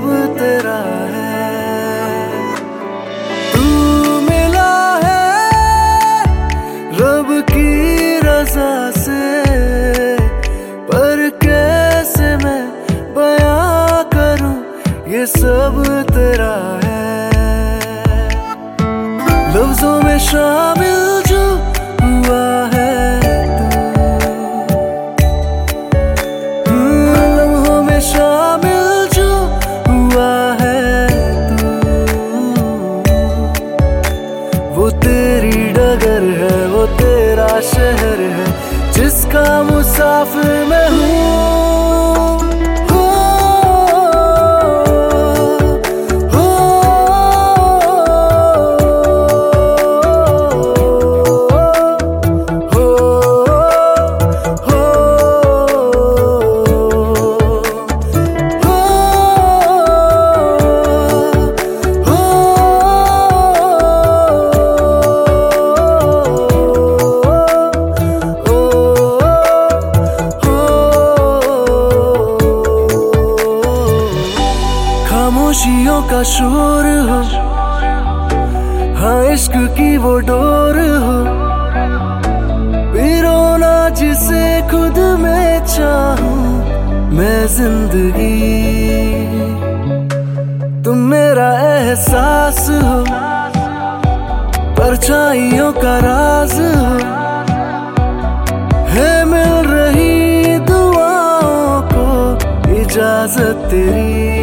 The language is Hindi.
सब तेरा है। तू मिला है रब की रजा से, पर कैसे मैं बयां करूं ये सब तेरा है। लफ्जों में शामिल जो हुआ है शामिल जो हुआ है तू, वो तेरी डगर है, वो तेरा शहर है जिसका मुसाफिर मैं हूँ। खामोशियों का शोर हो, हाँ इश्क की वो डोर हो, पिरोना जिसे खुद में चाहूं मैं जिंदगी। तुम मेरा एहसास हो, परछाइयों का राज हो, है मिल रही दुआओं को इजाजत तेरी।